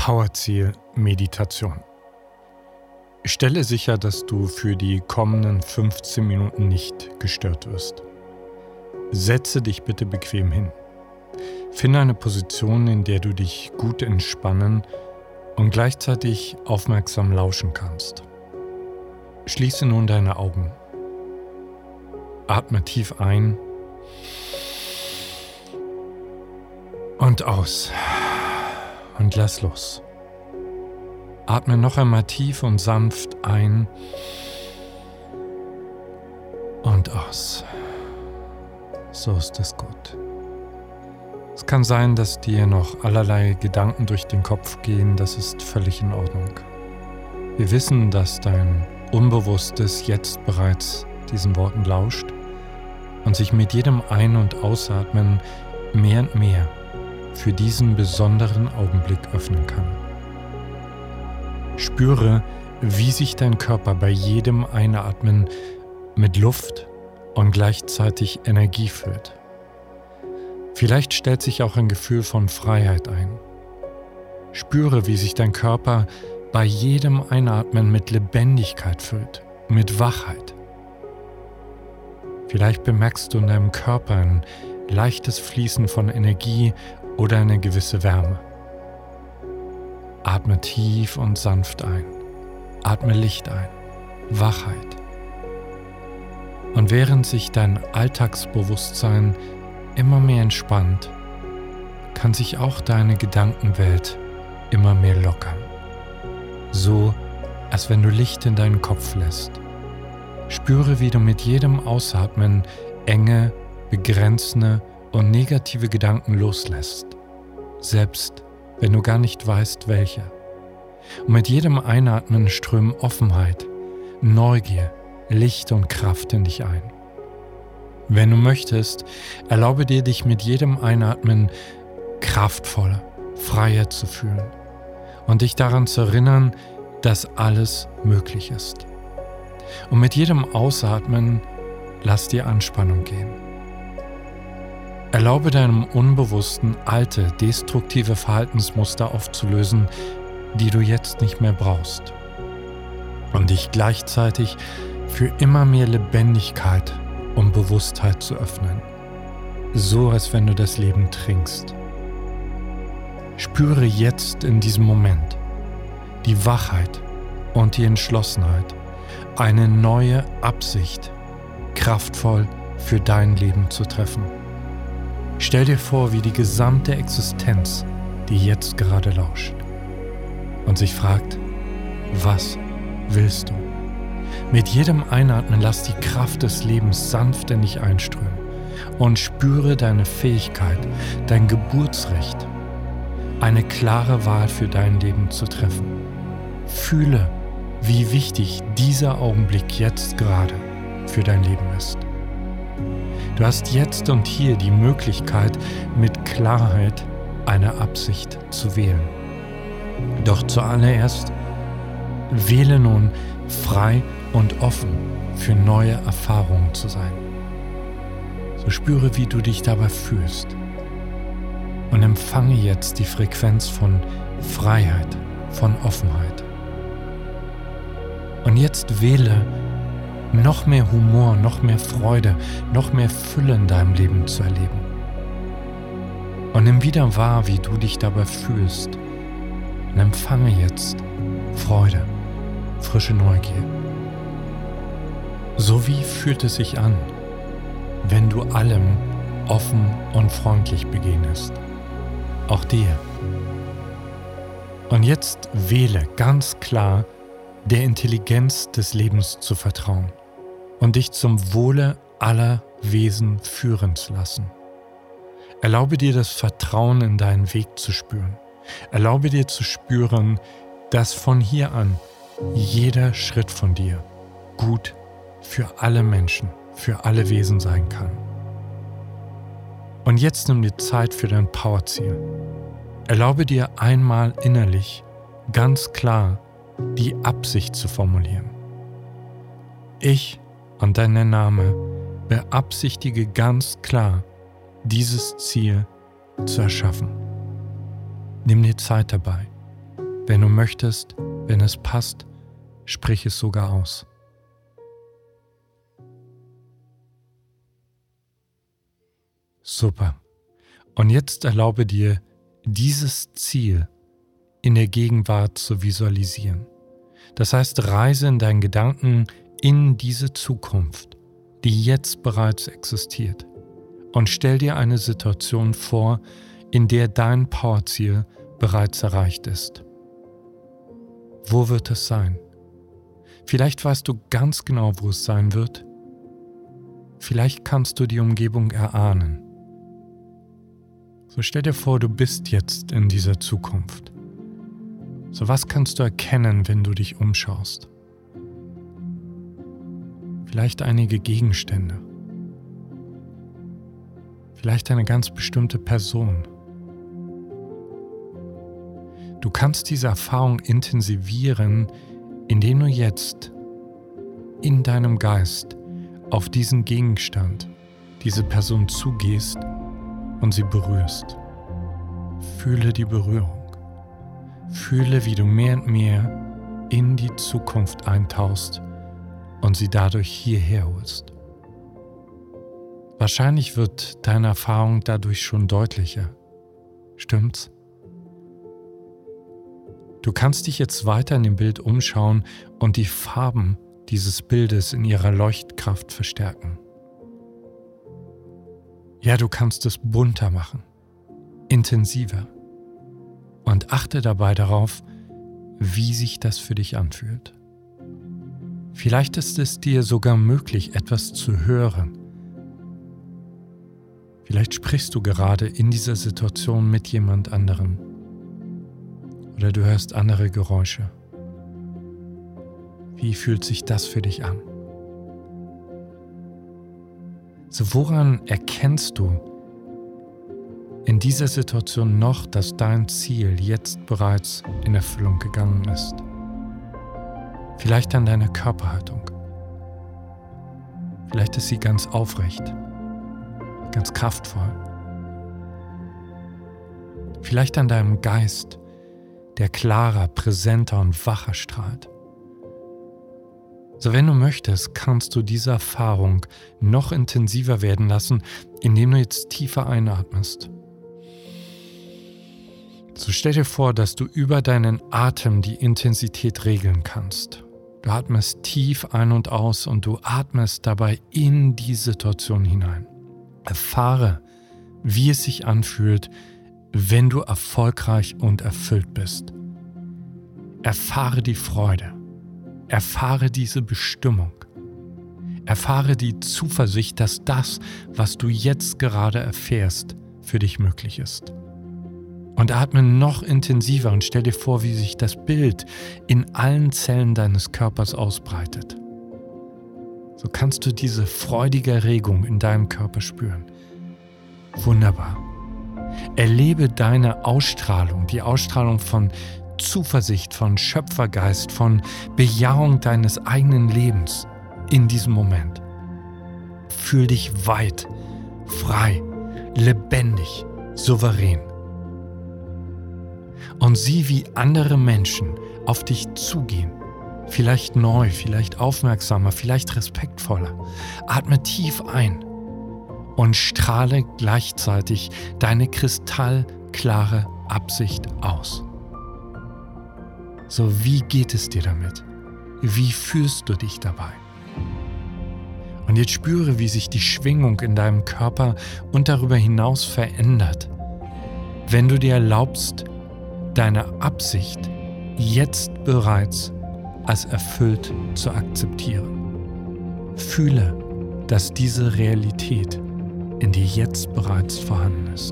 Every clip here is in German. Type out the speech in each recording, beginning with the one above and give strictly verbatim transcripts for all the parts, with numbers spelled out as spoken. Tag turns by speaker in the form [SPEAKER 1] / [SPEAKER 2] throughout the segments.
[SPEAKER 1] Powerziel-Meditation. Stelle sicher, dass du für die kommenden fünfzehn Minuten nicht gestört wirst. Setze dich bitte bequem hin. Finde eine Position, in der du dich gut entspannen und gleichzeitig aufmerksam lauschen kannst. Schließe nun deine Augen. Atme tief ein und aus und lass los. Atme noch einmal tief und sanft ein und aus. So ist es gut. Es kann sein, dass dir noch allerlei Gedanken durch den Kopf gehen, das ist völlig in Ordnung. Wir wissen, dass dein Unbewusstes jetzt bereits diesen Worten lauscht und sich mit jedem Ein- und Ausatmen mehr und mehr für diesen besonderen Augenblick öffnen kann. Spüre, wie sich dein Körper bei jedem Einatmen mit Luft und gleichzeitig Energie füllt. Vielleicht stellt sich auch ein Gefühl von Freiheit ein. Spüre, wie sich dein Körper bei jedem Einatmen mit Lebendigkeit füllt, mit Wachheit. Vielleicht bemerkst du in deinem Körper ein leichtes Fließen von Energie oder eine gewisse Wärme. Atme tief und sanft ein. Atme Licht ein, Wachheit. Und während sich dein Alltagsbewusstsein immer mehr entspannt, kann sich auch deine Gedankenwelt immer mehr lockern. So, als wenn du Licht in deinen Kopf lässt. Spüre, wie du mit jedem Ausatmen enge, begrenzende und negative Gedanken loslässt, selbst wenn du gar nicht weißt, welche. Und mit jedem Einatmen strömen Offenheit, Neugier, Licht und Kraft in dich ein. Wenn du möchtest, erlaube dir, dich mit jedem Einatmen kraftvoller, freier zu fühlen und dich daran zu erinnern, dass alles möglich ist. Und mit jedem Ausatmen lass dir Anspannung gehen. Erlaube deinem Unbewussten alte, destruktive Verhaltensmuster aufzulösen, die du jetzt nicht mehr brauchst. Und dich gleichzeitig für immer mehr Lebendigkeit und Bewusstheit zu öffnen. So, als wenn du das Leben trinkst. Spüre jetzt in diesem Moment die Wachheit und die Entschlossenheit, eine neue Absicht kraftvoll für dein Leben zu treffen. Stell dir vor, wie die gesamte Existenz dir jetzt gerade lauscht und sich fragt, was willst du? Mit jedem Einatmen lass die Kraft des Lebens sanft in dich einströmen und spüre deine Fähigkeit, dein Geburtsrecht, eine klare Wahl für dein Leben zu treffen. Fühle, wie wichtig dieser Augenblick jetzt gerade für dein Leben ist. Du hast jetzt und hier die Möglichkeit, mit Klarheit eine Absicht zu wählen. Doch zuallererst wähle nun, frei und offen für neue Erfahrungen zu sein. So spüre, wie du dich dabei fühlst und empfange jetzt die Frequenz von Freiheit, von Offenheit. Und jetzt wähle, noch mehr Humor, noch mehr Freude, noch mehr Fülle in deinem Leben zu erleben. Und nimm wieder wahr, wie du dich dabei fühlst und empfange jetzt Freude, frische Neugier. So wie fühlt es sich an, wenn du allem offen und freundlich begegnest, auch dir. Und jetzt wähle ganz klar, der Intelligenz des Lebens zu vertrauen und dich zum Wohle aller Wesen führen zu lassen. Erlaube dir das Vertrauen in deinen Weg zu spüren. Erlaube dir zu spüren, dass von hier an jeder Schritt von dir gut für alle Menschen, für alle Wesen sein kann. Und jetzt nimm dir Zeit für dein Powerziel. Erlaube dir einmal innerlich ganz klar die Absicht zu formulieren. Ich und dein Name beabsichtige ganz klar, dieses Ziel zu erschaffen. Nimm dir Zeit dabei. Wenn du möchtest, wenn es passt, sprich es sogar aus. Super. Und jetzt erlaube dir, dieses Ziel in der Gegenwart zu visualisieren. Das heißt, reise in deinen Gedanken in diese Zukunft, die jetzt bereits existiert, und stell dir eine Situation vor, in der dein Powerziel bereits erreicht ist. Wo wird es sein? Vielleicht weißt du ganz genau, wo es sein wird. Vielleicht kannst du die Umgebung erahnen. So stell dir vor, du bist jetzt in dieser Zukunft. So was kannst du erkennen, wenn du dich umschaust? Vielleicht einige Gegenstände. Vielleicht eine ganz bestimmte Person. Du kannst diese Erfahrung intensivieren, indem du jetzt in deinem Geist auf diesen Gegenstand, diese Person zugehst und sie berührst. Fühle die Berührung. Fühle, wie du mehr und mehr in die Zukunft eintauchst und sie dadurch hierher holst. Wahrscheinlich wird deine Erfahrung dadurch schon deutlicher. Stimmt's? Du kannst dich jetzt weiter in dem Bild umschauen und die Farben dieses Bildes in ihrer Leuchtkraft verstärken. Ja, du kannst es bunter machen, intensiver, und achte dabei darauf, wie sich das für dich anfühlt. Vielleicht ist es dir sogar möglich, etwas zu hören. Vielleicht sprichst du gerade in dieser Situation mit jemand anderem. Oder du hörst andere Geräusche. Wie fühlt sich das für dich an? So, woran erkennst du in dieser Situation noch, dass dein Ziel jetzt bereits in Erfüllung gegangen ist? Vielleicht an deiner Körperhaltung. Vielleicht ist sie ganz aufrecht, ganz kraftvoll. Vielleicht an deinem Geist, der klarer, präsenter und wacher strahlt. So, wenn du möchtest, kannst du diese Erfahrung noch intensiver werden lassen, indem du jetzt tiefer einatmest. So, stell dir vor, dass du über deinen Atem die Intensität regeln kannst. Du atmest tief ein und aus und du atmest dabei in die Situation hinein. Erfahre, wie es sich anfühlt, wenn du erfolgreich und erfüllt bist. Erfahre die Freude. Erfahre diese Bestimmung. Erfahre die Zuversicht, dass das, was du jetzt gerade erfährst, für dich möglich ist. Und atme noch intensiver und stell dir vor, wie sich das Bild in allen Zellen deines Körpers ausbreitet. So kannst du diese freudige Erregung in deinem Körper spüren. Wunderbar. Erlebe deine Ausstrahlung, die Ausstrahlung von Zuversicht, von Schöpfergeist, von Bejahung deines eigenen Lebens in diesem Moment. Fühl dich weit, frei, lebendig, souverän. Und sieh, wie andere Menschen auf dich zugehen. Vielleicht neu, vielleicht aufmerksamer, vielleicht respektvoller. Atme tief ein und strahle gleichzeitig deine kristallklare Absicht aus. So, wie geht es dir damit? Wie fühlst du dich dabei? Und jetzt spüre, wie sich die Schwingung in deinem Körper und darüber hinaus verändert, wenn du dir erlaubst, deine Absicht jetzt bereits als erfüllt zu akzeptieren. Fühle, dass diese Realität in dir jetzt bereits vorhanden ist.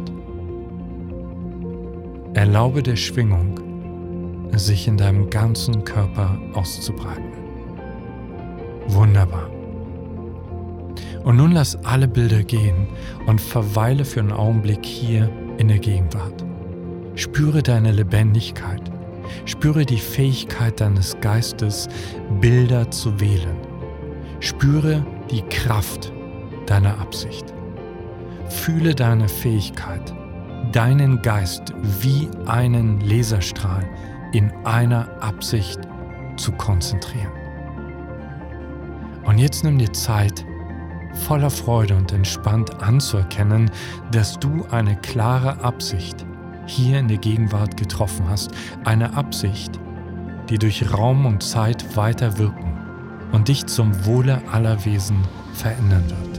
[SPEAKER 1] Erlaube der Schwingung, sich in deinem ganzen Körper auszubreiten. Wunderbar. Und nun lass alle Bilder gehen und verweile für einen Augenblick hier in der Gegenwart. Spüre deine Lebendigkeit. Spüre die Fähigkeit deines Geistes, Bilder zu wählen. Spüre die Kraft deiner Absicht. Fühle deine Fähigkeit, deinen Geist wie einen Laserstrahl in einer Absicht zu konzentrieren. Und jetzt nimm dir Zeit, voller Freude und entspannt anzuerkennen, dass du eine klare Absicht hier in der Gegenwart getroffen hast. Eine Absicht, die durch Raum und Zeit weiter wirken und dich zum Wohle aller Wesen verändern wird.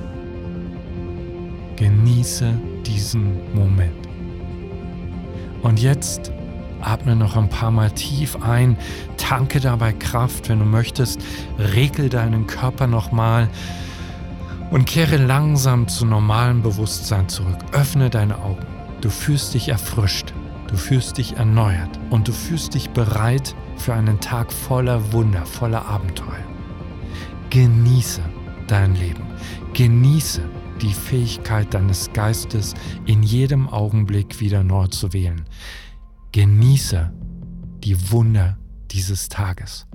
[SPEAKER 1] Genieße diesen Moment. Und jetzt atme noch ein paar Mal tief ein, tanke dabei Kraft, wenn du möchtest, regel deinen Körper nochmal und kehre langsam zu normalem Bewusstsein zurück. Öffne deine Augen. Du fühlst dich erfrischt, du fühlst dich erneuert und du fühlst dich bereit für einen Tag voller Wunder, voller Abenteuer. Genieße dein Leben. Genieße die Fähigkeit deines Geistes, in jedem Augenblick wieder neu zu wählen. Genieße die Wunder dieses Tages.